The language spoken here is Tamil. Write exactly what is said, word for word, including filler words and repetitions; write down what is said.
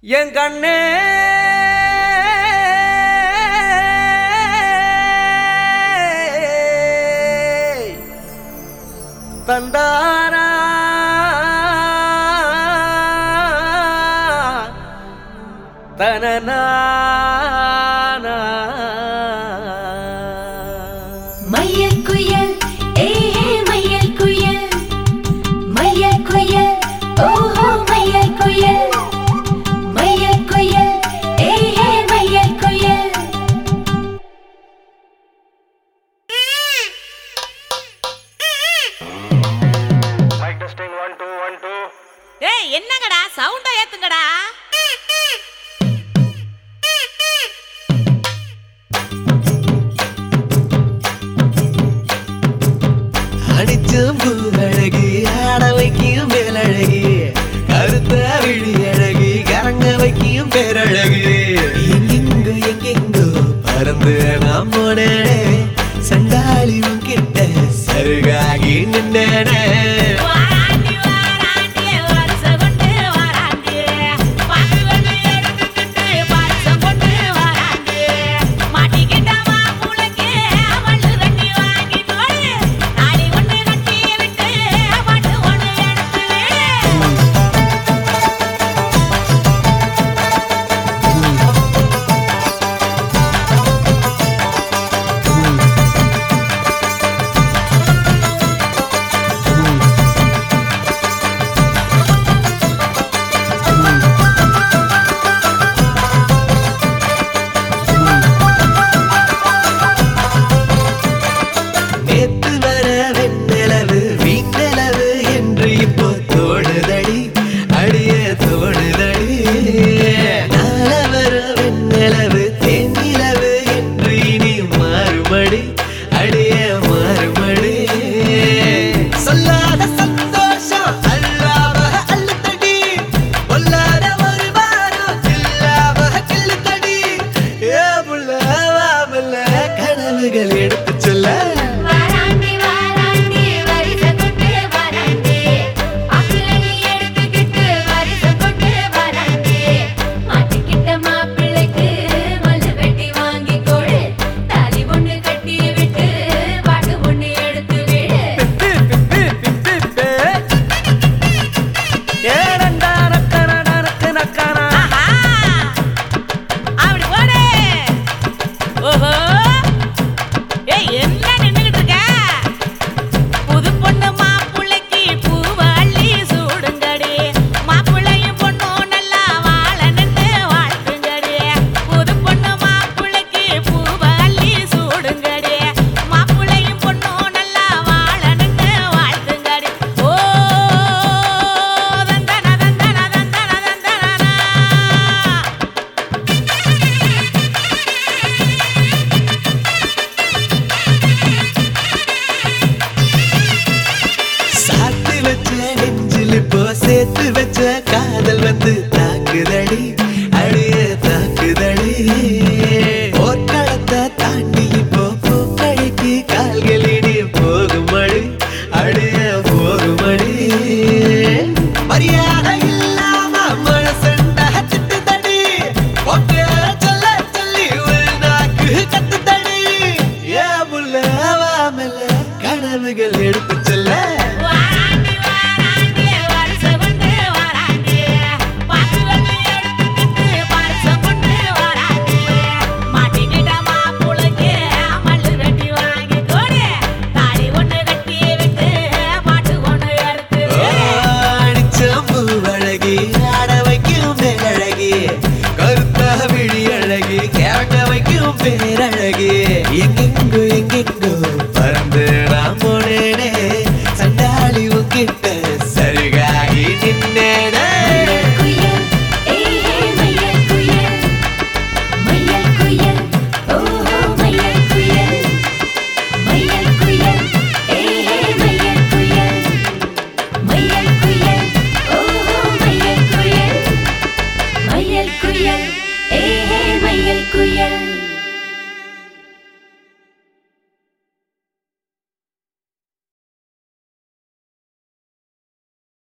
என் கண்ணே தந்தாரா தனனா மையல் குயில் ஏ மையல் குயில் மையல் குயில் ஓஹோ மையல் குயில் மையல் குயில் ஏ மையல் குயில் mic testing one two one two. ஏய் என்னங்கடா சவுண்ட ஏத்துங்கடா. அடிச்சும் பூவழகி ஆட வைக்கும் மேலழகி கருத்த விழி அழகி கரங்க வைக்கும் பேரழகி எங்கெங்கோ எங்கெங்கோ பறந்து நாம் போனேனே சண்டாளி கிட்ட சருகாகி நின்னேனே வாராண்டி வாராண்டி வருஷம் கொண்டு வாராண்டி பாக்குவன்னு எடுத்துக்கிட்டு பரிசம் கொண்டு வாராண்டி மாட்டிக்கிட்ட மாப்புளைக்கு மல்லு கட்டி வாங்கி போடு தாலி ஒண்ணு கட்டி விட்டு பாட்டு ஒண்ணு எடுத்து விடு. நேத்து வர வெண்ணிலவு வீண்ணிலவு என்று இப்போ தோடுதடி அடிய தோடுதடி நாள வர வெண்ணிலவு தென்னிலவு என்று இனி மாறுபடி அடிய மாறுபடி சொல்லாத சந்தோஷம் அல்லாம அல்லத்தடி பொல்லாத ஒரு வாரம் இல்லாம கிள்ளுத்தடி ஏ புள்ள வாமல்ல கனவுகள் எடுத்து சொல்ல வாராண்டி வாராண்டி வருஷம் கொண்டு வாராண்டி அக்கிளி எடுத்துக்கிட்டு வருஷம் கொண்டு வாராண்டி மாட்டிக்கிட்ட மாப்பிள்ளைக்கு மல்லு வெட்டி வாங்கி கொடு தாலி ஒண்ணு கட்டி விட்டு பாட்டு ஒண்ணு எடுத்து விடு. ஆஹா அப்படி போடு. ஓஹோ ஏய் என்ன நின்னுகிட்டு இருக்க? புது பொண்ணு மாப்புள்ளைக்கு பூவை அள்ளி சூடுங்கடி மாப்புள்ளையும் பொண்ணும் நல்லா வாழ நின்று வாழ்த்துங்கடி புது பொண்ணு மாப்புள்ளைக்கு பூவை அள்ளி சூடுங்கடி மாப்புள்ளையும் பொண்ணும் நல்லா வாழ நின்று வாழ்த்துங்கடி. ஓ தந்தன தந்தன தந்தன தந்தனா சாத்து வச்ச நெஞ்சில் இப்போ சேர்த்து வச்ச காதல் வந்து தாக்குதடி அடிய தாக்குதடி போர்க்களத்தை தாண்டி இப்போ பூக்கடைக்கு கால்களிடி போகுமடி அடிய போகுமடி மரியாதை இல்லாம மனசண்டா திட்டுதடி ஒக்கே சொல்ல சொல்லி ஒரு நாக்கு கத்துதடி ஏ புள்ள வாமல கனவுகள் எடுத்து சொல்ல வாராண்டி வாராண்டி வருஷம் கொண்டு வாராண்டி பாக்குவன்னு எடுத்துக்கிட்டு பரிசம் கொண்டு வாராண்டி மாட்டிக்கிட்ட மாப்புளைக்கு மல்லு கட்டி வாங்கி கொடு தாலி ஒண்ணு கட்டி விட்டு பாட்டு ஒண்ணு எடுத்து விடு. அடிச்சம்பூ அழகி ஆட வைக்கும் மேலழகி கருத்த விழி அழகி கேட்க வைக்கும் பேரழகி எங்க